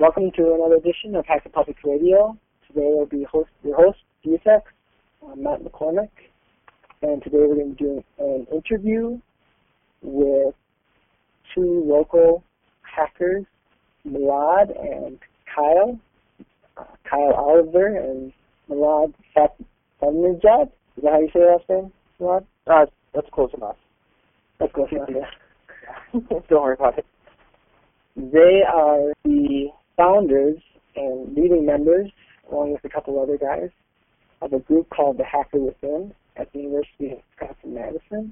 Welcome to another edition of Hacker Public Radio. Today I'll be your host, DSX. I'm Matt McCormick, and today we're going to be doing an interview with two local hackers, Milad and Kyle. Kyle Oliver and Milad Fatnejad. Is that how you say your last name, Milad? That's close enough. That's close enough, yeah. Don't worry about it. They are the founders and leading members, along with a couple other guys, of a group called the Hacker Within at the University of Wisconsin-Madison.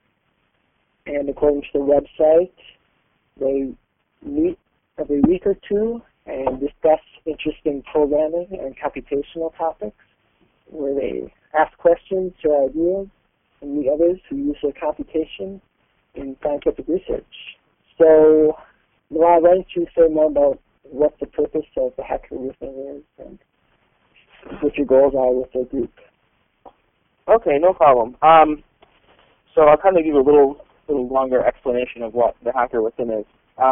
And according to the website, they meet every week or two and discuss interesting programming and computational topics, where they ask questions, share ideas, and meet others who use their computation in scientific research. So, Milad, why don't you say more about what the purpose of the Hacker Within is and what your goals are with the group? Okay, no problem. So I'll kind of give you a little longer explanation of what the Hacker Within is.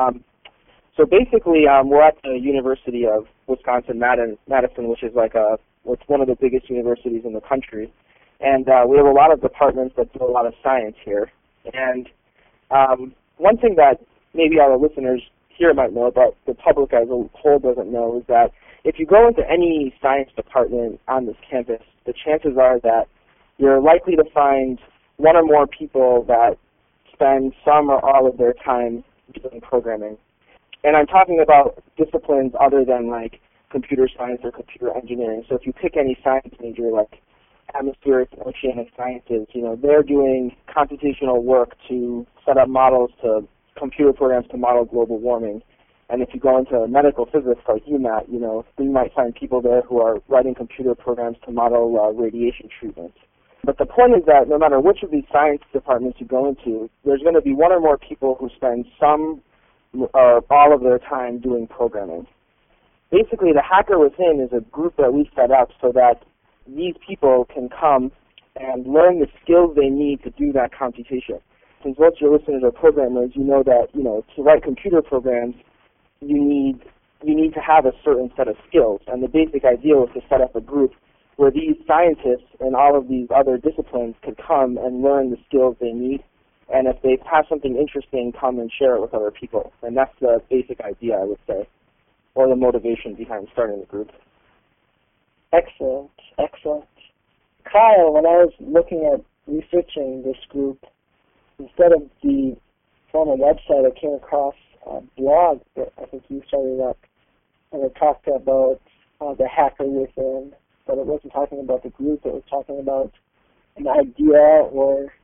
So basically, we're at the University of Wisconsin-Madison, which is what's one of the biggest universities in the country. And we have a lot of departments that do a lot of science here. And one thing that maybe our listeners here might know, but the public as a whole doesn't know, is that if you go into any science department on this campus, the chances are that you're likely to find one or more people that spend some or all of their time doing programming. And I'm talking about disciplines other than like computer science or computer engineering. So if you pick any science major like atmospheric and oceanic sciences, they're doing computational work to set up models to computer programs to model global warming. And if you go into medical physics like UMatt, you might find people there who are writing computer programs to model radiation treatment. But the point is that no matter which of these science departments you go into, there's going to be one or more people who spend some or all of their time doing programming. Basically, the Hacker Within is a group that we set up so that these people can come and learn the skills they need to do that computation. Since most of your listeners are programmers, you know that to write computer programs, you need to have a certain set of skills. And the basic idea was to set up a group where these scientists and all of these other disciplines could come and learn the skills they need. And if they have something interesting, come and share it with other people. And that's the basic idea, I would say, or the motivation behind starting the group. Excellent, excellent. Kyle, when I was looking at researching this group, instead of the formal website, I came across a blog that I think you started up, and it talked about the Hacker Within, but it wasn't talking about the group. It was talking about an idea or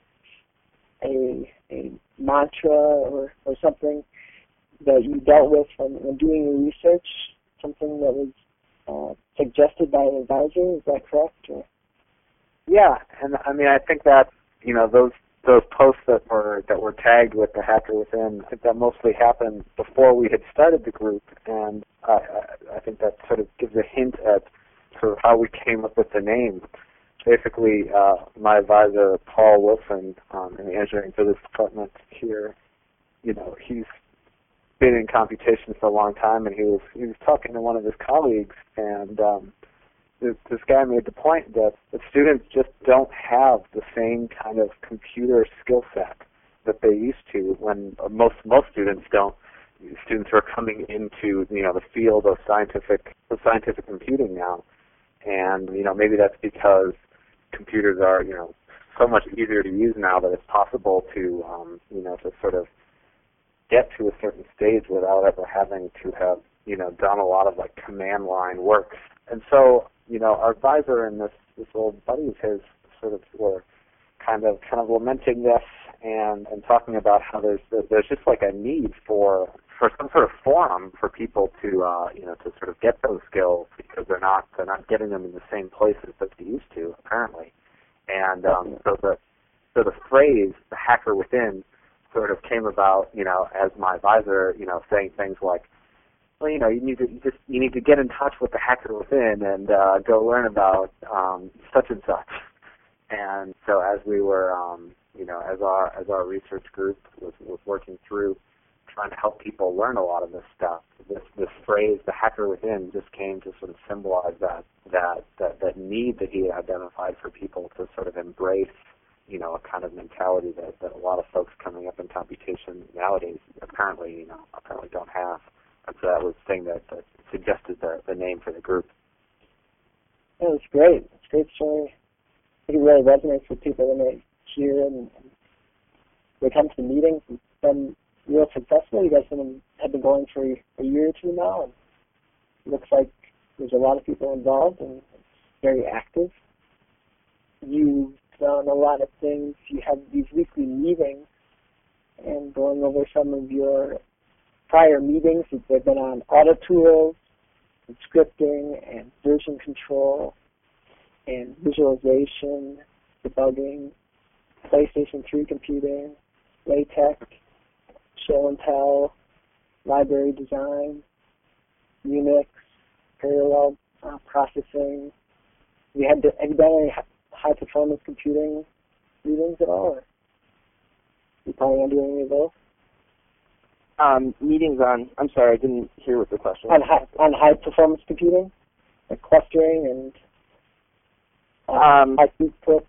a mantra or something that you dealt with when doing your research, something that was suggested by an advisor. Is that correct? Or? Yeah, and I mean, I think that those posts that were tagged with the Hacker Within, I think that mostly happened before we had started the group, and I think that sort of gives a hint at sort of how we came up with the name. Basically, my advisor, Paul Wilson, in the engineering physics department here, he's been in computation for a long time, and he was talking to one of his colleagues, and this guy made the point that the students just don't have the same kind of computer skill set that they used to when most students don't. Students who are coming into the field of scientific computing now, and maybe that's because computers are so much easier to use now that it's possible to to sort of get to a certain stage without ever having to have done a lot of like command line work. And so our advisor and this old buddy of his sort of were kind of lamenting this and talking about how there's just like a need for some sort of forum for people to to sort of get those skills, because they're not getting them in the same places that they used to apparently. And so the phrase the Hacker Within sort of came about as my advisor saying things like, well, you need to get in touch with the Hacker Within and go learn about such and such. And so as we were as our research group was working through trying to help people learn a lot of this stuff, this phrase, the hacker within, just came to sort of symbolize that need that he identified for people to sort of embrace, a kind of mentality that a lot of folks coming up in computation nowadays apparently don't have. And so that was the thing that suggested the name for the group. Yeah, it's great. It's a great story. I think it really resonates with people when they hear and they come to the meetings. It's been real successful. You guys have been going for a year or two now, and it looks like there's a lot of people involved and it's very active. You've done a lot of things. You have these weekly meetings, and going over some of your prior meetings, they've been on auto tools and scripting and version control and visualization, debugging, PlayStation 3 computing, LaTeX, show and tell, library design, Unix, parallel processing. Have you done any high-performance computing meetings at all? Or you probably want to do any of those? Meetings on, I'm sorry, I didn't hear what the question was. On high-performance computing, like clustering and high-throughput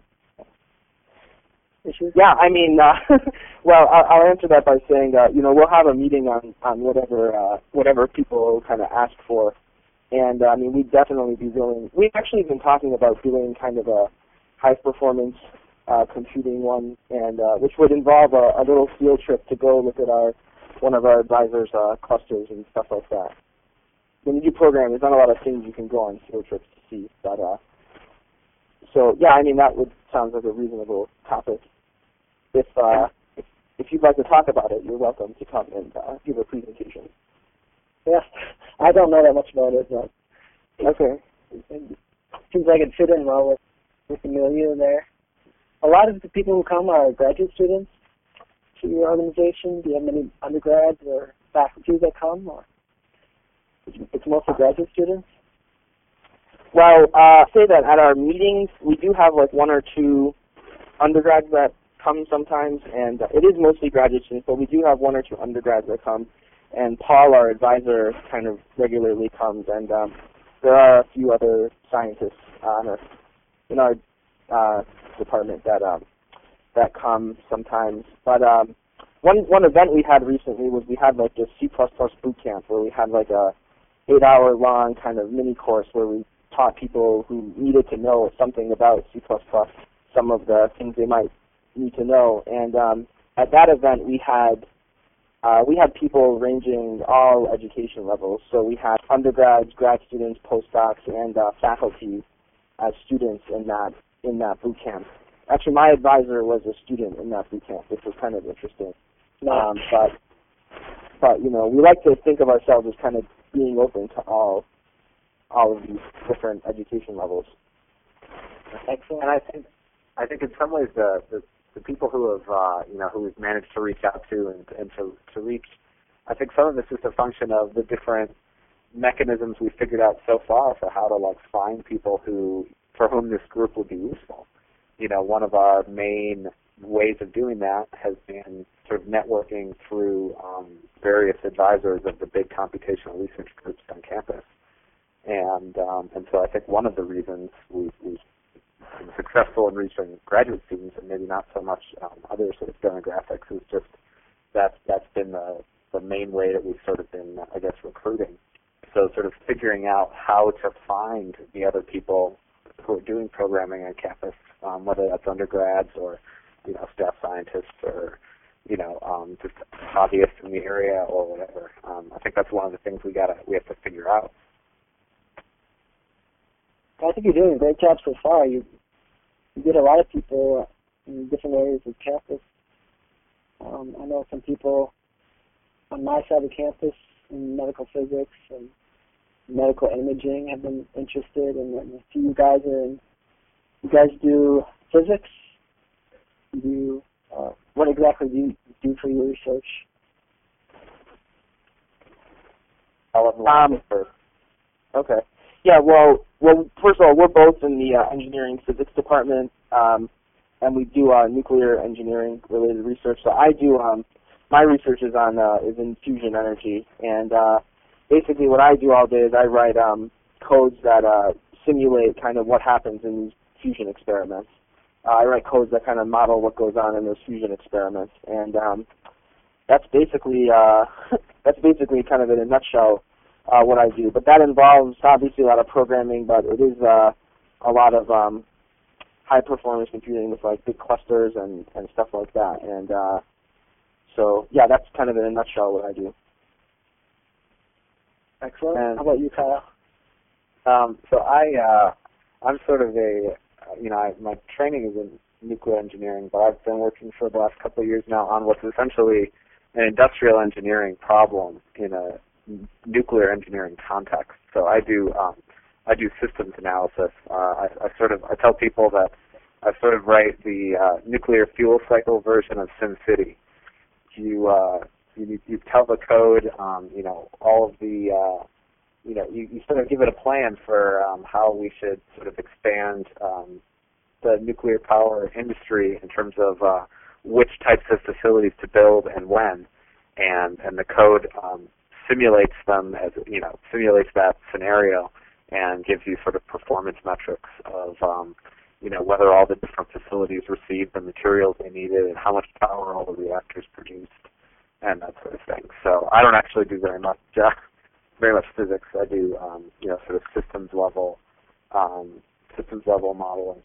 issues? Yeah, I mean, well, I'll answer that by saying, we'll have a meeting on whatever people kind of ask for. And, I mean, we'd definitely be willing. We've actually been talking about doing kind of a high-performance computing one, and which would involve a little field trip to go look at one of our advisors' clusters and stuff like that. When you do programming, there's not a lot of things you can go on field trips to see. But so, yeah, I mean, that sounds like a reasonable topic. If you'd like to talk about it, you're welcome to come and give a presentation. Yeah, I don't know that much about it, but okay. It seems like it fit in well with the milieu there. A lot of the people who come are graduate students to your organization. Do you have many undergrads or faculty that come, or it's mostly graduate students? Well, I'll say that at our meetings, we do have like one or two undergrads that come sometimes, and it is mostly graduate students, but we do have one or two undergrads that come. And Paul, our advisor, kind of regularly comes, and there are a few other scientists in our department that come sometimes. But one event we had recently was we had like a C++ boot camp where we had like a 8-hour long kind of mini course where we taught people who needed to know something about C++, some of the things they might need to know. And at that event we had people ranging all education levels. So we had undergrads, grad students, postdocs, and faculty as students in that boot camp. Actually, my advisor was a student in that boot camp, which was kind of interesting. But we like to think of ourselves as kind of being open to all of these different education levels. Excellent. And I think in some ways the people who have who we've managed to reach out to and to reach, I think some of this is a function of the different mechanisms we've figured out so far for how to find people for whom this group would be useful. One of our main ways of doing that has been sort of networking through various advisors of the big computational research groups on campus. And so I think one of the reasons we've been successful in reaching graduate students and maybe not so much other sort of demographics is just that's been the main way that we've sort of been, I guess, recruiting. So sort of figuring out how to find the other people who are doing programming on campus, whether that's undergrads or staff scientists or just hobbyists in the area or whatever. I think that's one of the things we have to figure out. I think you're doing a great job so far. You get a lot of people in different areas of campus. I know some people on my side of campus in medical physics and medical imaging have been interested, and then a few guys you guys do physics. What exactly do you do for your research? Okay. Yeah, well, first of all, we're both in the engineering physics department, and we do nuclear engineering related research. So I do my research is on is in fusion energy, and basically what I do all day is I write codes that simulate kind of what happens in these fusion experiments. I write codes that kind of model what goes on in those fusion experiments, and that's basically kind of in a nutshell what I do. But that involves obviously a lot of programming, but it is a lot of high performance computing with like big clusters and stuff like that. And so yeah, that's kind of in a nutshell what I do. Excellent. How about you, Kyle? So I'm sort of my training is in nuclear engineering, but I've been working for the last couple of years now on what's essentially an industrial engineering problem in a nuclear engineering context. So I do systems analysis. I tell people that I sort of write the nuclear fuel cycle version of SimCity. You tell the code, all of the you sort of give it a plan for how we should sort of expand the nuclear power industry in terms of which types of facilities to build and when, and the code simulates them as simulates that scenario and gives you sort of performance metrics of whether all the different facilities received the materials they needed and how much power all the reactors produced and that sort of thing. So I don't actually do very much physics. I do sort of systems level modeling.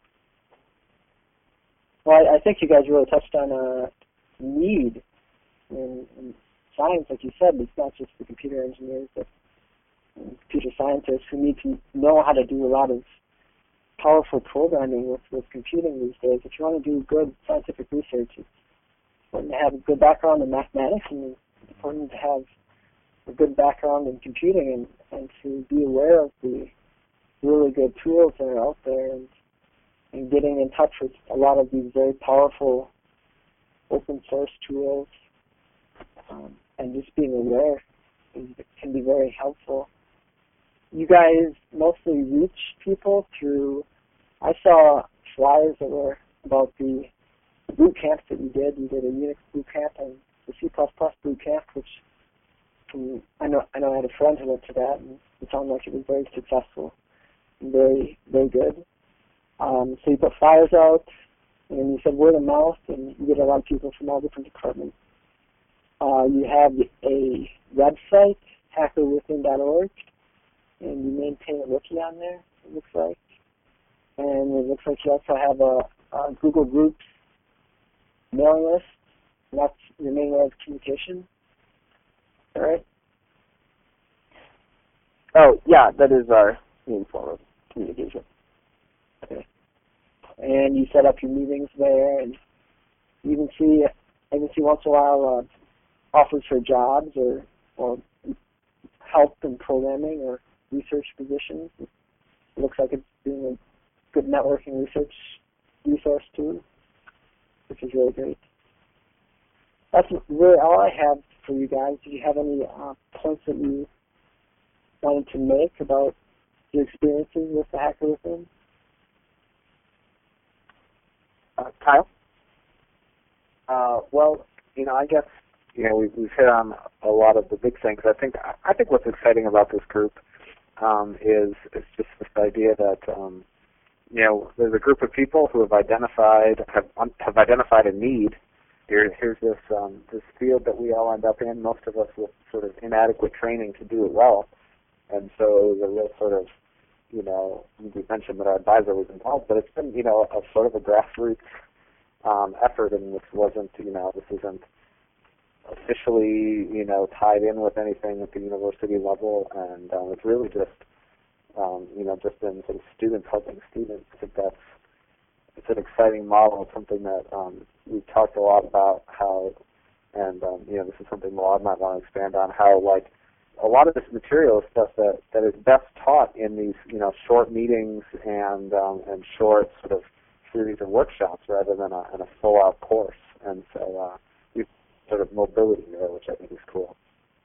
Well, I think you guys really touched on a need in science, like you said. It's not just the computer engineers, but computer scientists who need to know how to do a lot of powerful programming with computing these days. If you want to do good scientific research, it's important to have a good background in mathematics, and it's important to have a good background in computing and to be aware of the really good tools that are out there and getting in touch with a lot of these very powerful open source tools and just being aware can be very helpful. You guys mostly reach people through, I saw flyers that were about the boot camps that you did. You did a Unix boot camp and the C++ boot camp, which I know I had a friend who went to that, and it sounded like it was very successful and very, very good. So you put flyers out, and you said word of mouth, and you get a lot of people from all different departments. You have a website, hackerwithin.org, and you maintain a wiki on there, it looks like. And it looks like you also have a Google Groups mailing list, and that's your main way of communication. All right? Oh, yeah, that is our main form of communication. Okay. And you set up your meetings there, and you even see once in a while offers for jobs or help in programming or research positions. It looks like it's being a good networking research resource too, which is really great. That's really all I have for you guys. Do you have any points that you wanted to make about your experiences with the Hacker Within? Kyle? Well, I guess we've hit on a lot of the big things. I think what's exciting about this group is just this idea that there's a group of people who have identified a need. Here's this field that we all end up in, most of us with sort of inadequate training to do it well. And so it was a real sort of, we mentioned that our advisor was involved, but it's been, a sort of a grassroots effort, and this isn't officially, tied in with anything at the university level, and it's really just, just been sort of students helping students. I think it's an exciting model. It's something that we've talked a lot about how, and this is something Mlad might want to expand on, how like a lot of this material is stuff that is best taught in these short meetings and short sort of series of workshops rather than in a full out course. And so we've sort of mobility there, which I think is cool.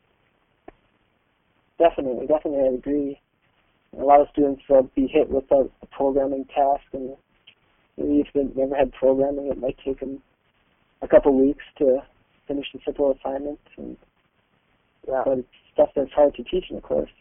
Definitely, I agree. A lot of students will be hit with a programming task, and maybe if they've never had programming, it might take them a couple weeks to finish the simple assignments, and Yeah. but it's stuff that's hard to teach in the course.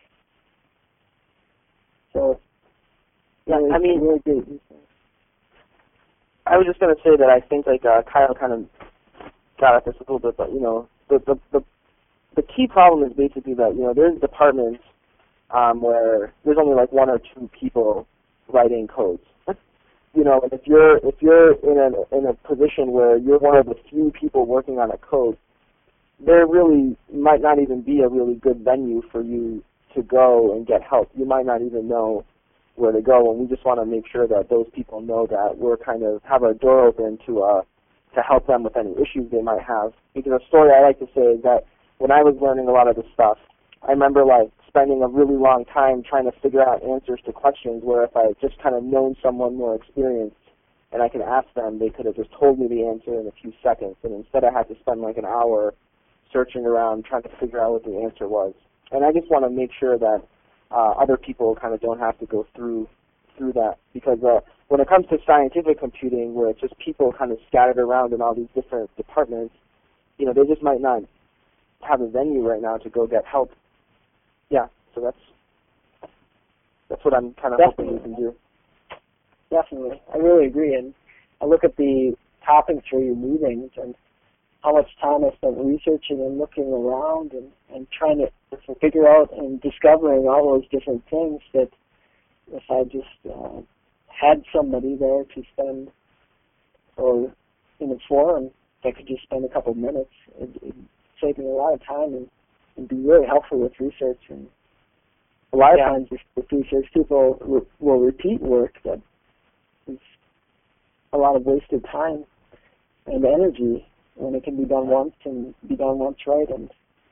So, Yeah, really, I mean, really great resource. I was just going to say that I think like Kyle kind of got at this a little bit, but you know, the key problem is basically that, you know, there's departments where there's only like one or two people writing codes. You know, and if you're in a position where you're one of the few people working on a code, there really might not even be a really good venue for you to go and get help. You might not even know where to go, and we just want to make sure that those people know that we're kind of have a door open to help them with any issues they might have. Because a story I like to say is that when I was learning a lot of this stuff, I remember like spending a really long time trying to figure out answers to questions where if I had just kind of known someone more experienced and I could ask them, they could have just told me the answer in a few seconds. And instead I had to spend like an hour searching around trying to figure out what the answer was. And I just want to make sure that other people kind of don't have to go through that, because when it comes to scientific computing, where it's just people kind of scattered around in all these different departments, you know, they just might not have a venue right now to go get help. Yeah, so that's what I'm kind of hoping we can do. Definitely. I really agree. And I look at the topics for your meetings and how much time I spent researching and looking around and trying to figure out and discovering all those different things that if I just had somebody there to spend, or in a forum that could just spend a couple of minutes, it'd save me a lot of time and be really helpful with research. And a lot of times with research, people will repeat work that is a lot of wasted time and energy when it can be done once and be done once right, and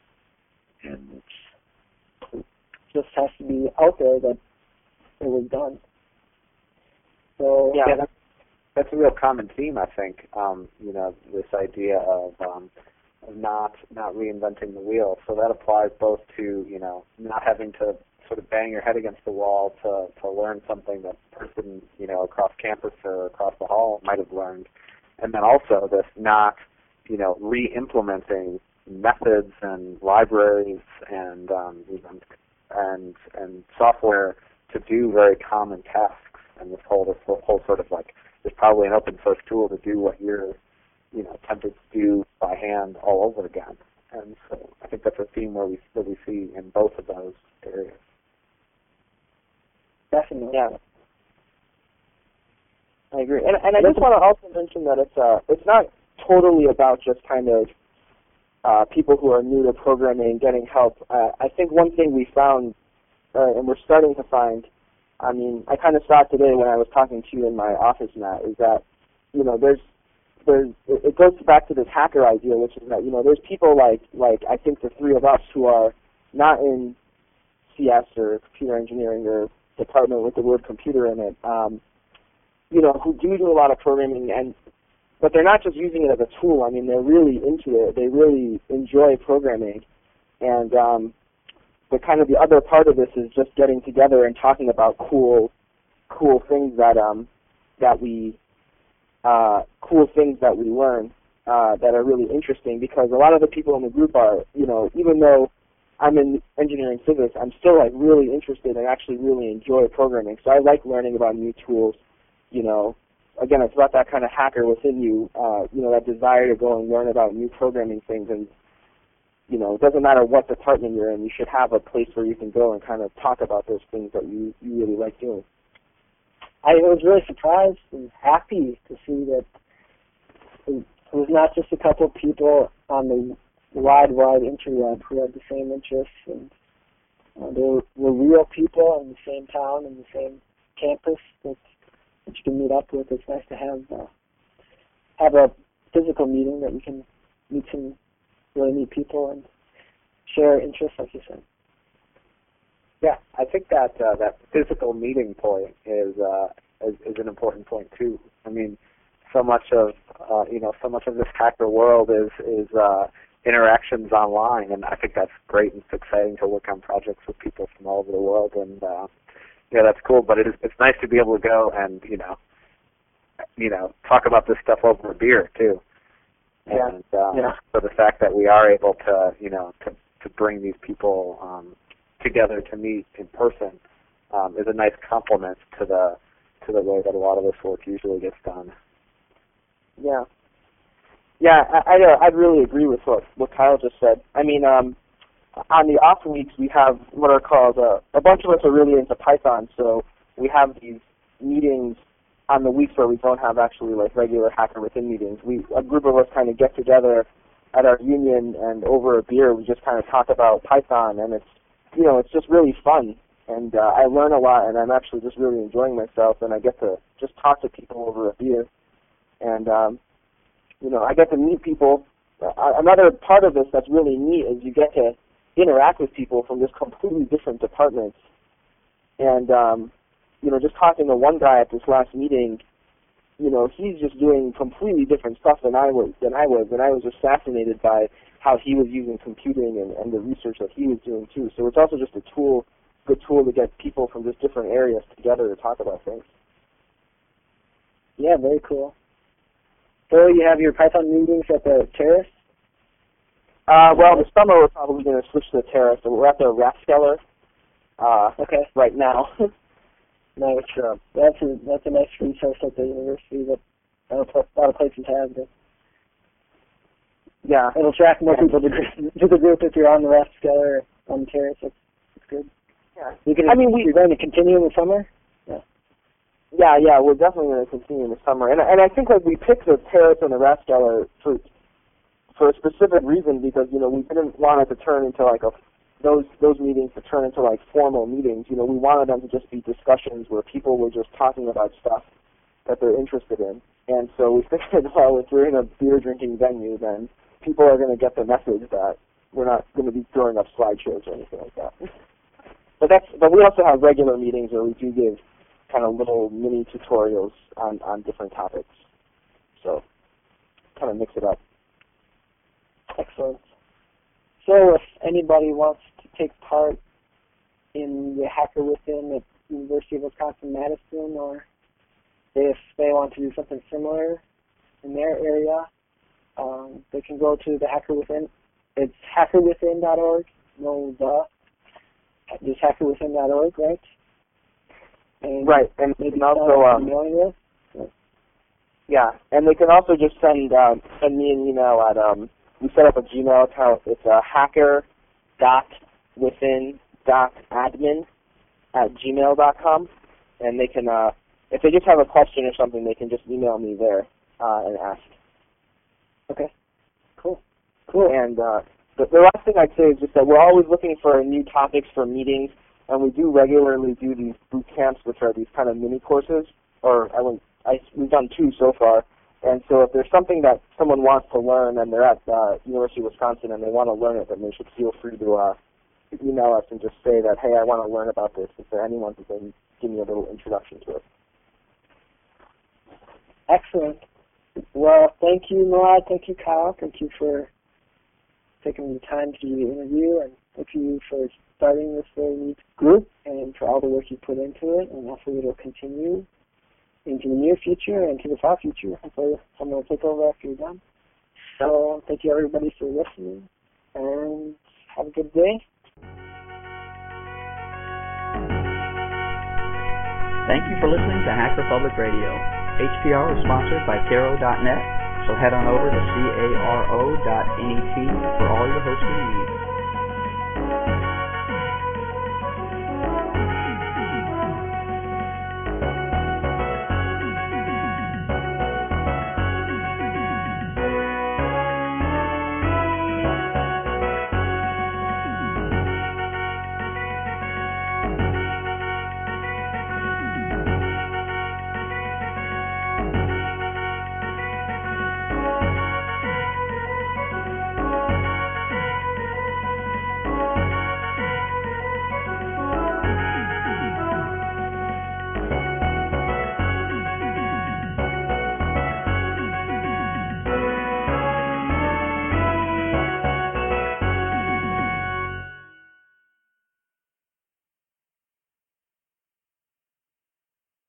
it just has to be out there that it was done. So yeah, that's a real common theme, I think. You know, this idea of not reinventing the wheel. So that applies both to, you know, not having to sort of bang your head against the wall to learn something that a person, you know, across campus or across the hall might have learned, and then also this not, you know, re-implementing methods and libraries and software to do very common tasks. And this whole sort of like, there's probably an open source tool to do what you're, you know, tempted to do by hand all over again. And so I think that's a theme that we see in both of those areas. Definitely. Yeah, I agree. And I just want to also mention that it's not totally about just kind of people who are new to programming getting help. I think one thing we found, and we're starting to find, I mean, I kind of saw it today when I was talking to you in my office, Matt, is that, you know, it goes back to this hacker idea, which is that, you know, there's people like I think the three of us who are not in CS or computer engineering or department with the word computer in it, you know, who do a lot of programming, but they're not just using it as a tool. I mean, they're really into it. They really enjoy programming, and but kind of the other part of this is just getting together and talking about cool things that we learn that are really interesting, because a lot of the people in the group are, you know, even though I'm in engineering physics, I'm still like really interested and actually really enjoy programming. So I like learning about new tools. You know, again, it's about that kind of hacker within you, you know, that desire to go and learn about new programming things. And, you know, it doesn't matter what department you're in, you should have a place where you can go and kind of talk about those things that you really like doing. I was really surprised and happy to see that it was not just a couple of people on the wide interweb who had the same interests, and there were real people in the same town, in the same campus that you can meet up with. It's nice to have a physical meeting that you can meet some really neat people and share interests, like you said. Yeah, I think that that physical meeting point is an important point too. I mean, so much of this hacker world is interactions online, and I think that's great and it's exciting to work on projects with people from all over the world, and yeah, that's cool. But it's nice to be able to go and you know talk about this stuff over a beer too. And so the fact that we are able to, to bring these people together to meet in person is a nice complement to the way that a lot of this work usually gets done. Yeah. Yeah, I'd really agree with what Kyle just said. I mean, on the off weeks, we have what are called, a bunch of us are really into Python, so we have these meetings on the weeks where we don't have actually like regular Hacker Within meetings. A group of us kind of get together at our union, and over a beer we just kind of talk about Python, and it's just really fun. And I learn a lot, and I'm actually just really enjoying myself, and I get to just talk to people over a beer. And, I get to meet people. Another part of this that's really neat is you get to interact with people from just completely different departments. And, just talking to one guy at this last meeting, he's just doing completely different stuff than I was, and I was just fascinated by how he was using computing and the research that he was doing too. So it's also just a good tool to get people from just different areas together to talk about things. Yeah, very cool. So you have your Python meetings at the terrace? Well, this summer we're probably going to switch to the terrace, so we're at the Rathskeller right now. Nice. That's a nice resource at the university that a lot of places have. Yeah. It'll attract more people to the group if you're on the Rathskeller on the terrace. That's good. Yeah. You're going to continue in the summer? Yeah, we're definitely going to continue in the summer. And I think we picked the terrace and the Rathskeller for a specific reason, because, we didn't want it to turn into those meetings to turn into formal meetings. We wanted them to just be discussions where people were just talking about stuff that they're interested in. And so we figured, well, if we're in a beer drinking venue, then people are going to get the message that we're not going to be throwing up slideshows or anything like that. But we also have regular meetings where we do give kind of little mini tutorials on different topics. So kind of mix it up. Excellent. So if anybody wants to take part in the Hacker Within at University of Wisconsin-Madison, or if they want to do something similar in their area, they can go to the Hacker Within. It's hackerwithin.org. Just hackerwithin.org, right? And right, and they can also yeah, and they can also just send me an email at we set up a Gmail account. It's hacker.within.admin@gmail.com, and they can if they just have a question or something, they can just email me there and ask. Okay, cool. And the last thing I'd say is just that we're always looking for new topics for meetings. And we do regularly do these boot camps, which are these kind of mini courses. We've done 2 so far. And so if there's something that someone wants to learn and they're at University of Wisconsin and they want to learn it, then they should feel free to email us and just say that, hey, I want to learn about this. Is there anyone who can give me a little introduction to it? Excellent. Well, thank you, Noah. Thank you, Kyle. Thank you for taking the time to do the interview, and thank you for starting this very neat group and for all the work you put into it, and hopefully it'll continue into the near future and to the far future. Hopefully someone will take over after you're done. So thank you everybody for listening, and have a good day. Thank you for listening to Hacker Public Radio. HPR is sponsored by Caro.net, so head on over to caro.net